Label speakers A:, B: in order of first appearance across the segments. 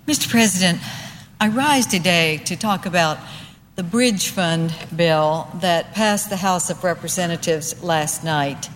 A: Mr. President, I rise today to talk about the Bridge Fund bill that passed the House of Representatives last night.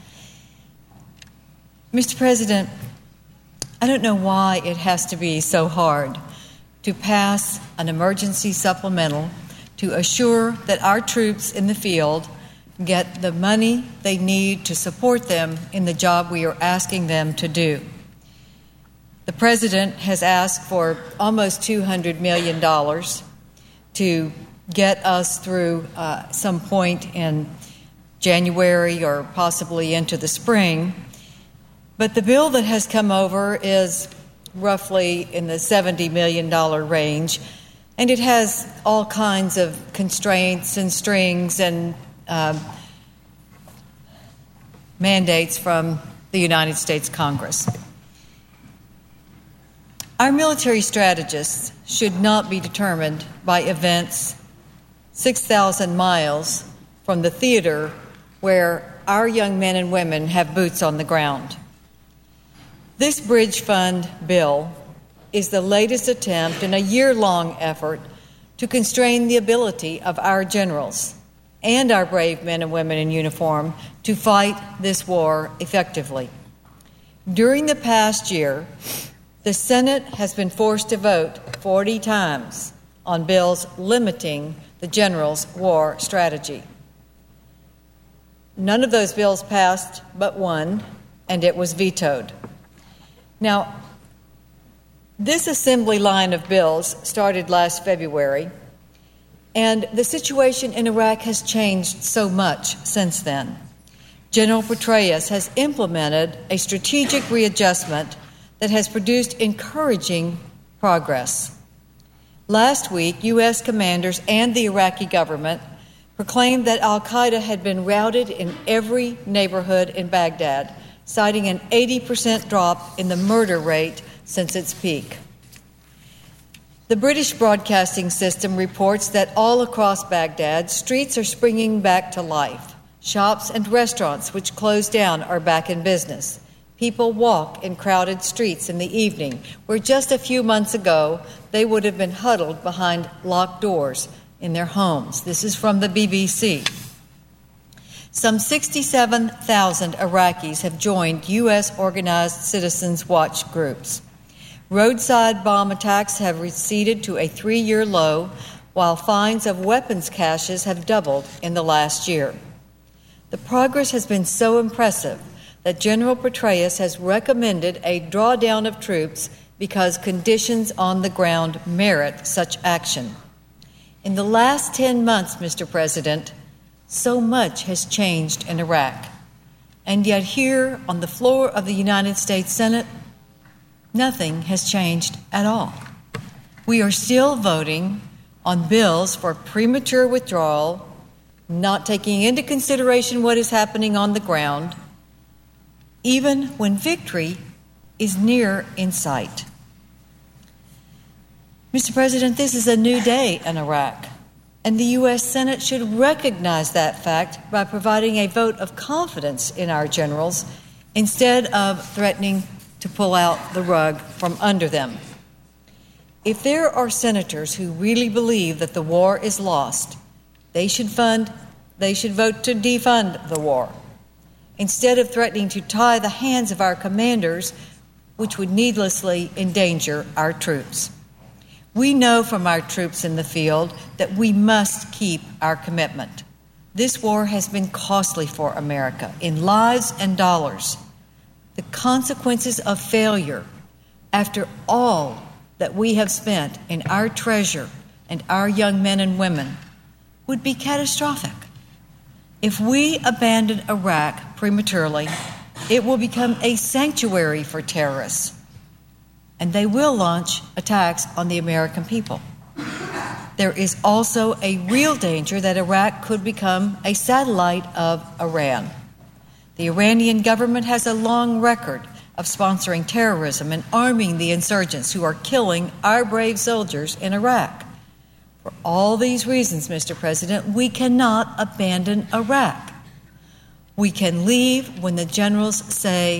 A: Mr. President, I don't know why it has to be so hard to pass an emergency supplemental to assure that our troops in the field get the money they need to support them in the job we are asking them to do. The President has asked for almost $200 million to get us through some point in January or possibly into the spring. But the bill that has come over is roughly in the $70 million range, and it has all kinds of constraints and strings and mandates from the United States Congress. Our military strategists should not be determined by events 6,000 miles from the theater where our young men and women have boots on the ground. This Bridge Fund bill is the latest attempt in a year-long effort to constrain the ability of our generals and our brave men and women in uniform to fight this war effectively. During the past year, the Senate has been forced to vote 40 times on bills limiting the general's war strategy. None of those bills passed but one, and it was vetoed. Now, this assembly line of bills started last February, and the situation in Iraq has changed so much since then. General Petraeus has implemented a strategic readjustment that has produced encouraging progress. Last week, U.S. commanders and the Iraqi government proclaimed that al-Qaeda had been routed in every neighborhood in Baghdad, citing an 80% drop in the murder rate since its peak. The British broadcasting system reports that all across Baghdad, streets are springing back to life. Shops and restaurants which closed down are back in business. People walk in crowded streets in the evening, where just a few months ago they would have been huddled behind locked doors in their homes. This is from the BBC. Some 67,000 Iraqis have joined U.S. organized citizens' watch groups. Roadside bomb attacks have receded to a 3-year low, while finds of weapons caches have doubled in the last year. The progress has been so impressive that General Petraeus has recommended a drawdown of troops because conditions on the ground merit such action. In the last 10 months, Mr. President, so much has changed in Iraq. And yet here on the floor of the United States Senate, nothing has changed at all. We are still voting on bills for premature withdrawal, not taking into consideration what is happening on the ground, even when victory is near in sight. Mr. President, this is a new day in Iraq, and the U.S. Senate should recognize that fact by providing a vote of confidence in our generals instead of threatening to pull out the rug from under them. If there are senators who really believe that the war is lost, they should vote to defund the war, instead of threatening to tie the hands of our commanders, which would needlessly endanger our troops. We know from our troops in the field that we must keep our commitment. This war has been costly for America in lives and dollars. The consequences of failure, after all that we have spent in our treasure and our young men and women, would be catastrophic. If we abandon Iraq prematurely, it will become a sanctuary for terrorists, and they will launch attacks on the American people. There is also a real danger that Iraq could become a satellite of Iran. The Iranian government has a long record of sponsoring terrorism and arming the insurgents who are killing our brave soldiers in Iraq. For all these reasons, Mr. President, we cannot abandon Iraq. We can leave when the generals say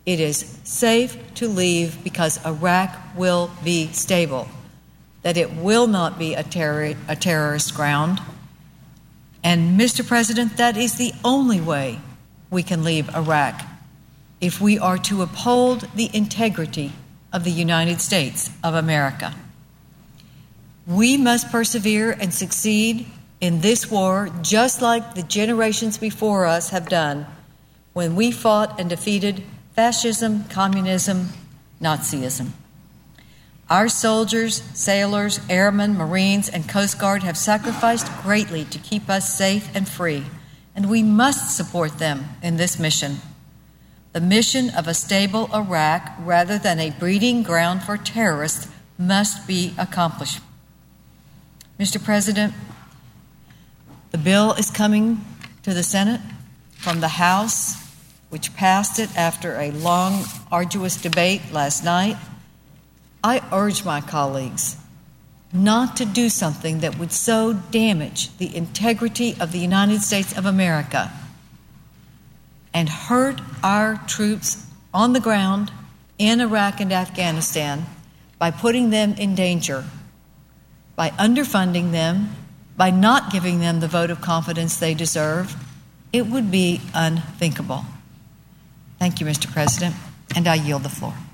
A: It is safe to leave because Iraq will be stable, that it will not be a terrorist ground. And, Mr. President, that is the only way we can leave Iraq if we are to uphold the integrity of the United States of America. We must persevere and succeed in this war just like the generations before us have done when we fought and defeated fascism, communism, Nazism. Our soldiers, sailors, airmen, Marines, and Coast Guard have sacrificed greatly to keep us safe and free, and we must support them in this mission. The mission of a stable Iraq, rather than a breeding ground for terrorists, must be accomplished. Mr. President, the bill is coming to the Senate from the House, which passed it after a long, arduous debate last night. I urge my colleagues not to do something that would so damage the integrity of the United States of America and hurt our troops on the ground in Iraq and Afghanistan by putting them in danger, by underfunding them, by not giving them the vote of confidence they deserve. It would be unthinkable. Thank you, Mr. President, and I yield the floor.